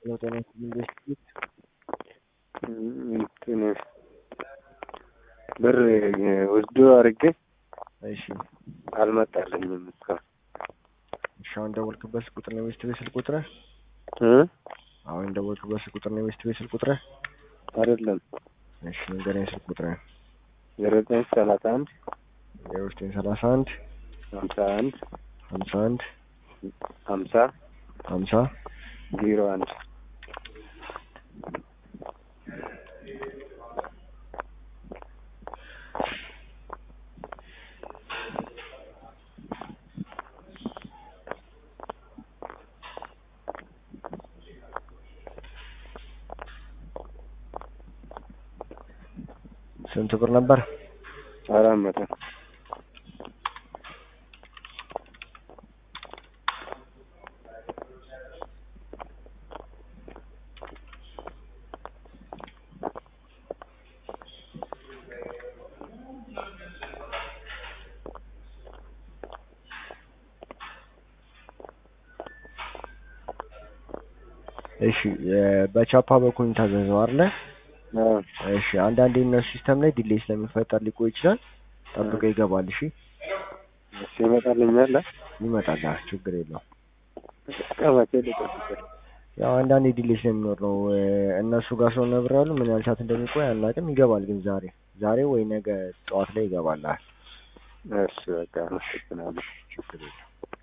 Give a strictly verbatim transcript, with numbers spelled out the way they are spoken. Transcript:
ሄሎ ጤና ይስጥልኝ። እንትን ብር ወስዶ አድርጌ እሺ አልመጣልኝም እስካሁን። እሺ አሁን ደወልክበት ቁጥር ነው ሚስት ቤት ስልክ ቁጥርህ? እ አሁን ደወልክበት ቁጥር ነው ሚስት ቤት ስልክ ቁጥርህ? አይደለም። እሺ ንገረኝ ስልክ ቁጥርህ። ዜሮ ዘጠኝ ሰላሳ አንድ ዜሮ ዘጠኝ ሰላሳ አንድ ሀምሳ አንድ ሀምሳ አንድ ሀምሳ ሀምሳ ዜሮ አንድ ስንት ብር ነበር? አራት መቶ እሺ በቻፓ በኩል ታዘዘው አይደል? እሺ አንዳንዴ እነሱ ሲስተም ላይ ዲሌይ ስለሚፈጠር ሊቆይ ይችላል። ጠብቀው ይገባል። እሺ እሺ ይመጣልኛል። ይመጣል፣ ችግር የለውም። እስከመቼ ልጠብቅ? ያው አንዳንዴ ዲሌይ ስለሚኖር ነው። እነሱ ጋር ስለሆነ ብር ያሉ ምን ያህል ሰዓት እንደሚቆይ አናውቅም። ይገባል ግን ዛሬ ዛሬ ወይ ነገ ጠዋት ላይ ይገባል። እሺ በቃ አመሰግናለሁ። ችግር የለውም።